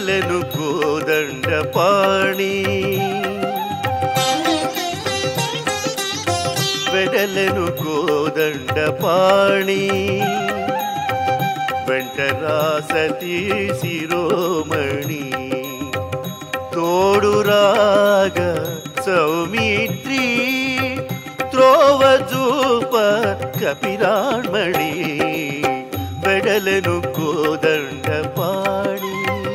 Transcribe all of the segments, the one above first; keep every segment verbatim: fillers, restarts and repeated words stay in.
వెడలెను కోదండ పాణి వెడలెను కోదండ పాణి వెంటరాసతీ శిరోమణి తోడురాగ సౌమిత్రి త్రోవజూప కపిరాణ్మణి వెడలెను కోదండ పాణి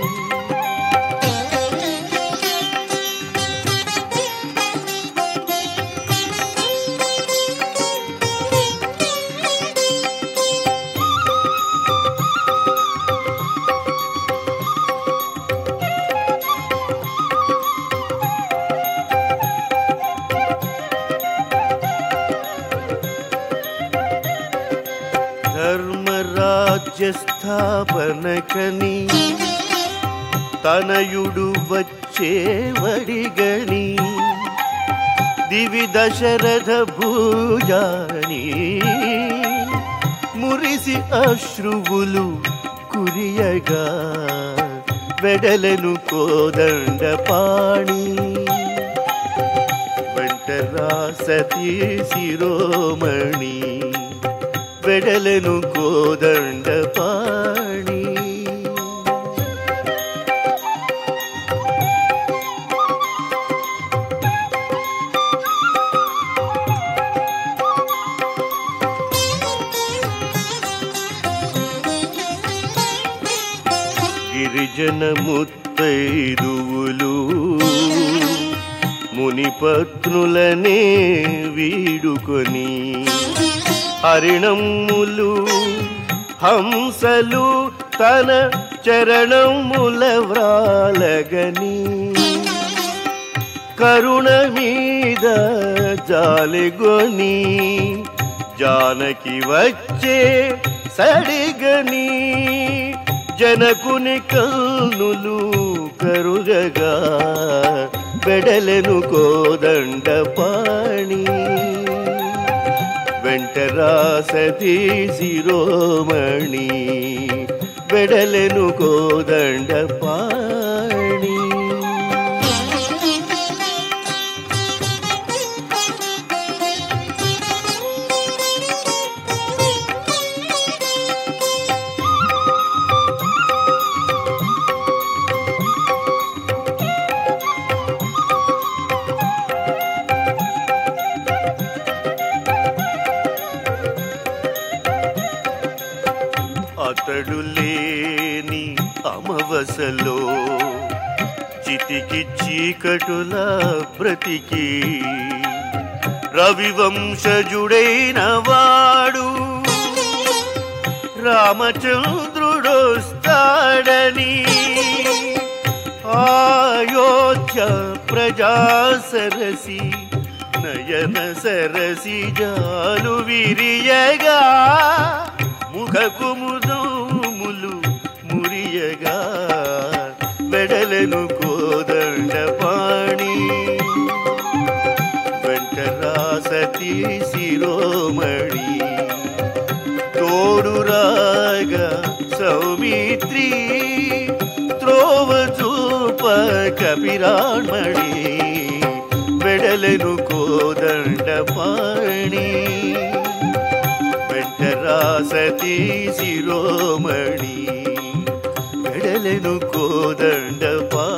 ధర్మరాజ్యస్థాపనకని తనయుడు వచ్చేవడిగని దివి దశరథ భూజాని మురిసి అశ్రువులు కురియగా వెడలెను కోదండ పాణి వెంటరాసతీ శిరోమణి వెడలెను కోదండ పాణి గిరిజన ముత్తైదువులు మునిపత్నులనే వీడుకొని హరిణములు హంసలు తన చరణముల వ్రాలగని కరుణ మీద జాలిగొని జానకి వచ్చే సడిగని జనకుని కన్నులు కరుగగా వెడలెను కోదండ పాణి వెంటరాసతీ శిరోమణి వెడలెను కోదండ పాణి అతడు లేని అమవసలో చితికి చీకటుల బ్రతికి రవివంశజుడైన వాడు రామచంద్రుడొస్తాడని అయోధ్య ప్రజా సరసి నయన సరసి జాలు విరియగా ముఖకు ముదములు మురియగా వెడలెను కోదండ పాణి వెంటరాసతీ శిరోమణి తోడురాగ సౌమిత్రి త్రోవజూప కపిరాణ్మణి వెడలెను కోదండ పాణి వెంటరాసతీ శిరోమణి వెడలెను కోదండ పాణి